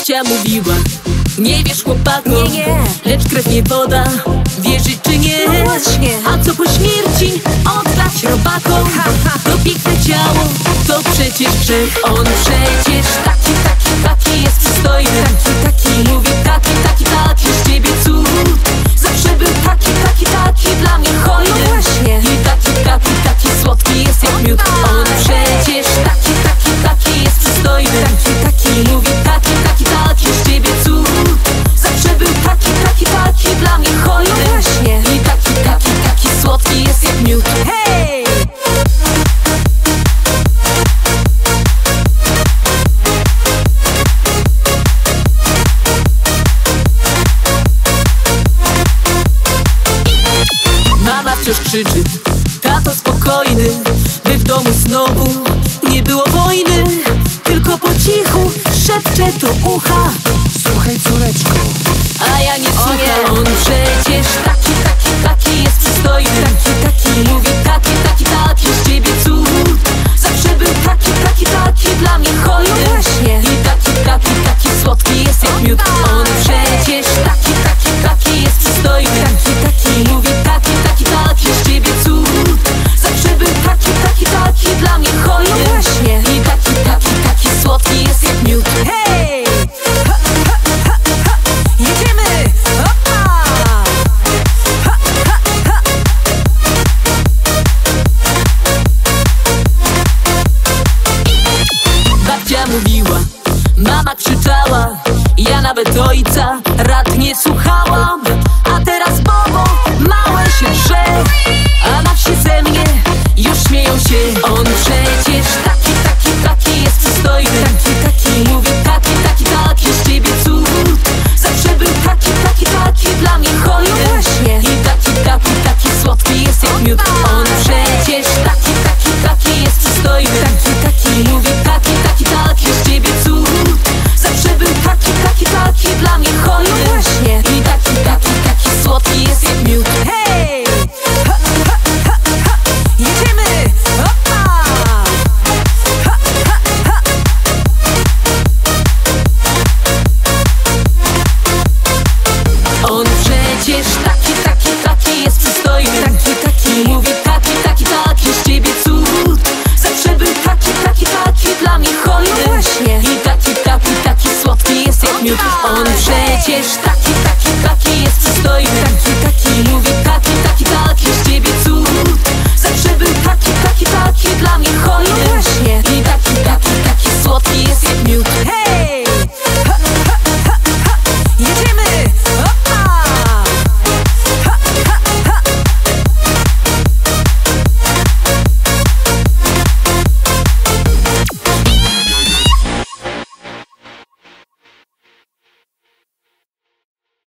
Babcia mówiła, nie wiesz chłopaku, nie. lecz krew nie woda. Wierzyć czy nie? No właśnie. A co po śmierci oddać robakom? To piękne ciało, to przecież grzech. On przecież taki jest przystojny. Taki, mówię taki z ciebie cud. Zawsze był taki dla mnie hojny. No właśnie. I taki słodki jest jak miód. On przecież taki jest przystojny. Taki, mówię taki z ciebie cud. Zawsze był taki dla mnie hojny. No właśnie. I taki słodki jest jak miód. Hej! Mama wciąż krzyczy, tato spokojny, by w domu znowu nie było wojny. Tylko po cichu szepcze do ucha: słuchaj córeczko. a ja nie słucham. On przecież taki jest przystojny. Taki, mówię taki z ciebie cud. Zawsze był taki dla mnie hojny. No właśnie. I taki słodki jest jak miód. On przecież taki jest przystojny. Taki, mówię taki z ciebie cud. Zawsze był taki dla mnie hojny. No właśnie. I taki słodki jest jak miód. Hej! Ha, ha, ha, ha. Jedziemy! Opa! Ha, ha, ha. Babcia mówiła, mama krzyczała, ja nawet ojca rad nie słuchałam. A teraz bobo małe się drze, a na wsi ze mnie już śmieją się. On przecież taki jest przystojny. Taki, mówię taki z ciebie cud. Zawsze był taki dla mnie hojny. No właśnie. I taki słodki jest jak miód. On przecież taki jest przystojny. Taki, mówię taki z ciebie cud. Zawsze był taki dla mnie hojny. No właśnie. I taki słodki jest jak miód. Hej! Ha, ha, ha, ha. Jedziemy! Opa! Ha, ha, ha. On przecież taki jest przystojny. Taki, mówię taki z ciebie cud. Zawsze był taki dla mnie hojny. No właśnie. I taki słodki jest jak miód. On przecież